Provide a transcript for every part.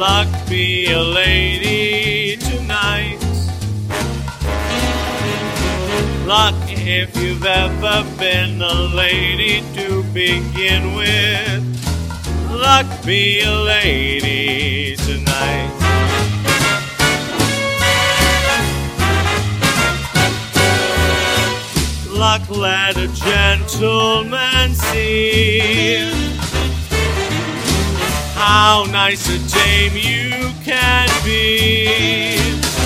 luck be a lady tonight. Luck if you've ever been a lady to begin with. Luck be a lady tonight. Luck let a gentleman see how nice a dame you can be.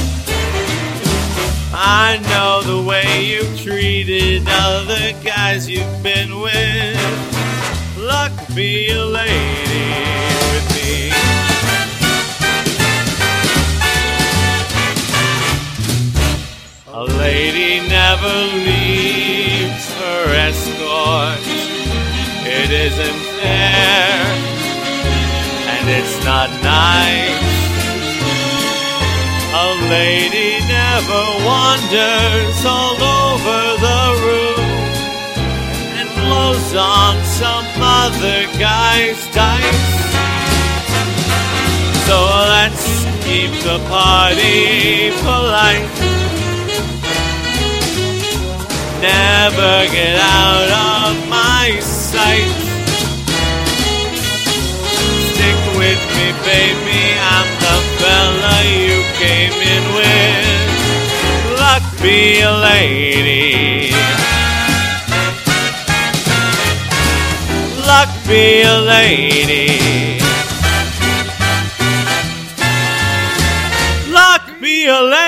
I know the way you've treated other guys you've been with. Luck be a lady with me. A lady never leaves her escort. It isn't fair, and it's not nice. A lady never wanders all over the room and blows on some other guy's dice. So let's keep the party polite. Never get out of my sight. Stick with me, baby, I'm the fella you came in with. Luck be a lady. Luck be a lady. Luck be a lady.